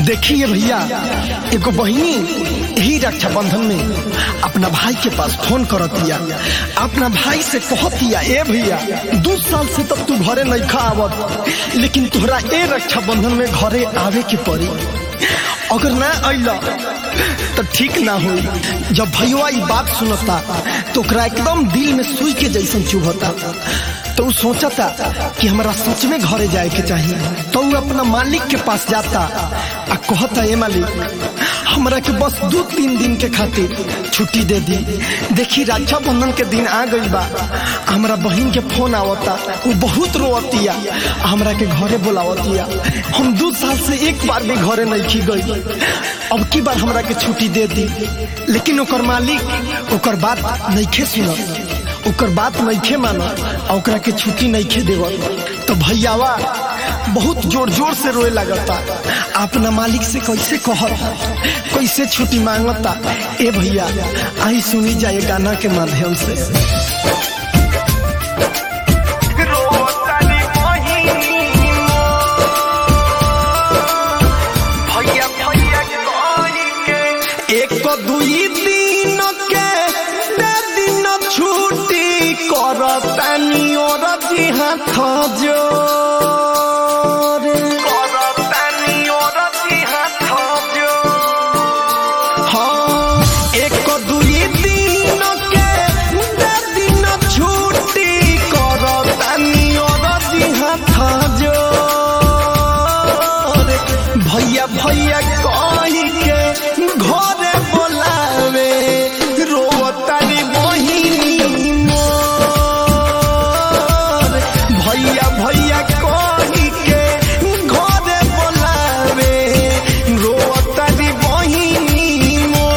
देखिए भैया, एगो बहिनी यही रक्षाबंधन में अपना भाई के पास फोन करतिया, अपना भाई से कहतिया, ए भैया 2 साल से तब तू घरे नहीं खा आवत, लेकिन तोहरा ए रक्षाबंधन में घरे आवे के पड़ी। अगर ना अइला तो ठीक ना होई। जब भैया ये बात सुनता तो ओकरा एकदम दिल में सुई के जैसन चुभता। तो सोचता कि हमारा सच में घरे जाए के चाहिए। तो वो अपना मालिक के पास जाता आ कहता, ए मालिक हमरा के बस 2-3 दिन के खातिर छुट्टी दे दी। देखी रक्षाबंधन के दिन आ गई बा, हमरा बहन के फोन आवता, वो बहुत रोवतिया, हमरा के घरे बुलावतिया। हम 2 साल से एक बार भी घरे नहीं की गई, अब की बार हमरा के छुट्टी दे दी। लेकिन ओकर मालिक ओकर बात नहीं खे सुनत, ओकर बात नहीं खे मानत, ओकरा के छुट्टी नहीं खे देवत। तो भैयावा बहुत जोर जोर से रोए लगता, अपना मालिक से कैसे कहता, कैसे छुट्टी मांगता। ए भैया आई सुनी जाए गाना के माध्यम से। एक 2 दिन के दिन छुट्टी करतानी और जी हाथ जो भैया कही के घरे बोलावे, रोतारी बहिनी मोर। भैया भैया कही के घरे बोलावे, रोतारी बहिनी मोर।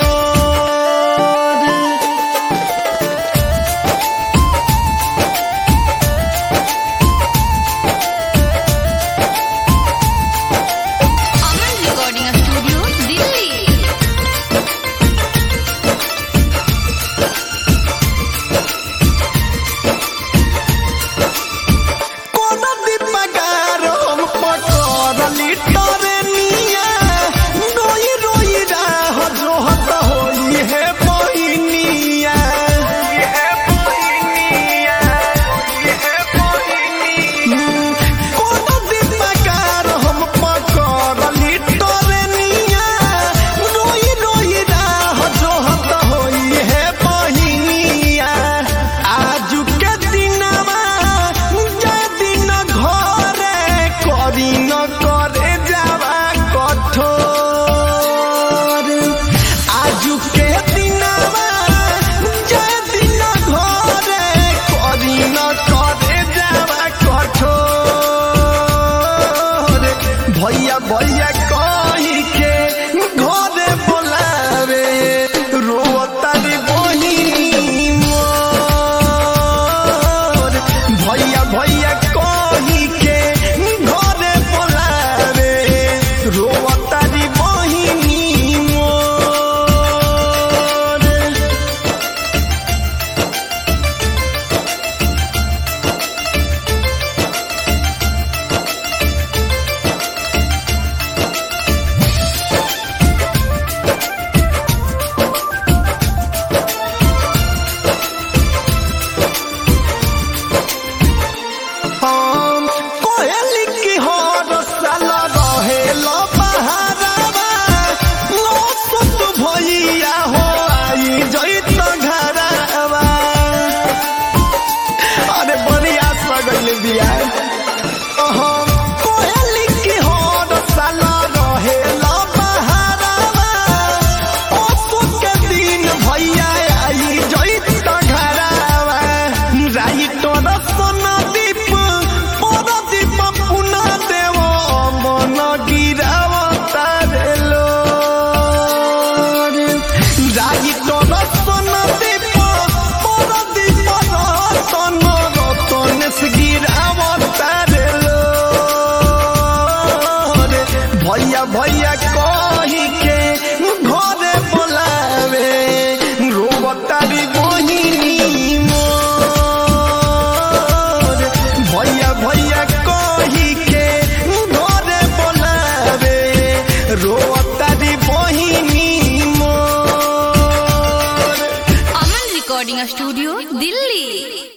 भैया भैया कही के घरे बोलावे, रोतारी बहिनी मोर। भैया भैया कही के घरे बोलावे, रोतारी बहिनी मोर। भैया भैया कही के घरे बोलावे, रोतारी बहिनी मोर। भैया भैया कही के घरे बोलावे, रोतारी बहिनी मोर। Aman recording studio Delhi.